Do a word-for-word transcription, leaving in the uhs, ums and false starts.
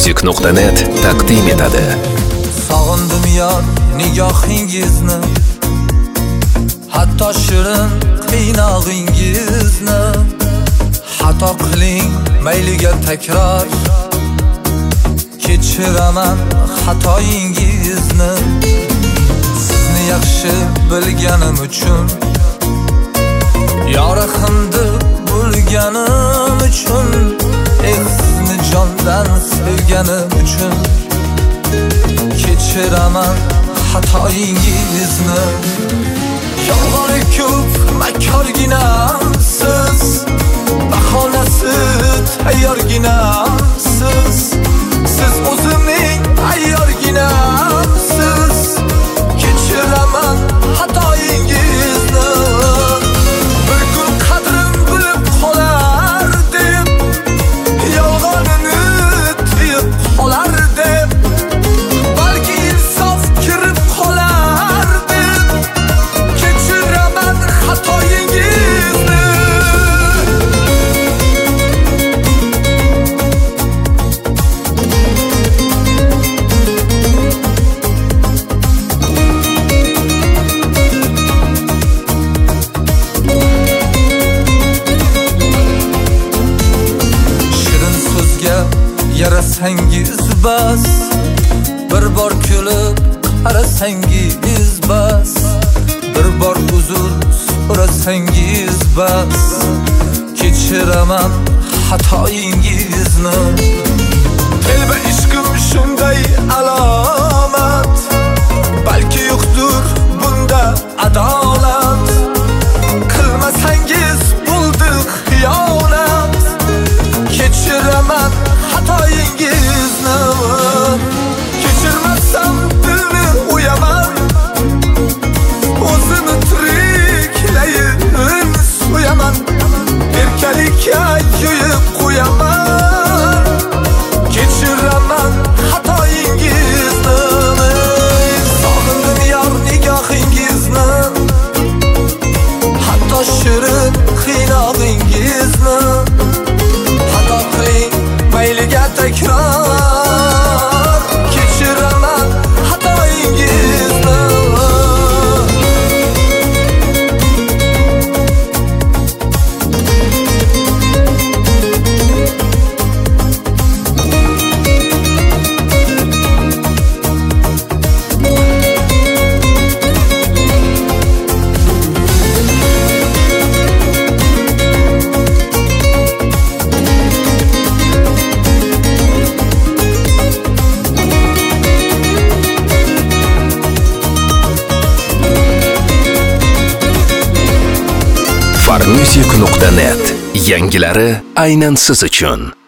farmusic nuqta net taqdim etadi. Sog'indim yor nigohingizni, hatto shirin qiynog'ingizni. Xato qiling mayliga takror, kechiraman xatoyingizni. Sizni yaxshi bilganim uchun, yoriximdi bo'lganim uchun, eh sizni jondan sevganim uchun, kechiraman xatoyingizni. Yolg'oni ko'p makorginamsiz, bahonasi tayyorginamsiz. Siz o'zimning ayyorginamsiz, kechiraman xatoyingizni. Bir kun qadrim bilib qolar deb, yolg'onini tiyib qolar deb, balki insof kirib qolar deb, kechiraman xatoyingizni. Yarasangiz bas, bir bor kulib qarasangiz bas, bir bor uzr so'rasangiz bas, kechiraman xatoyingizni. Telba ishqim shunday alomat, balki yo'qdir bunda adolat. Qilmasangiz bo'ldi xiyonat, kechiraman xatoyingizni. Kechirmasam dilni uyaman, o'zini tiriklayin so'yaman, erkalikka yo'yib qo'yaman, kechiraman xatoyingizni. Sog'indim yor nigohingizni, hatto shirin qiynog'ingizni. Xato qiling mayliga takror, kechiraman xatoyingizni. farmusic nuqta net yangilari aynan siz uchun.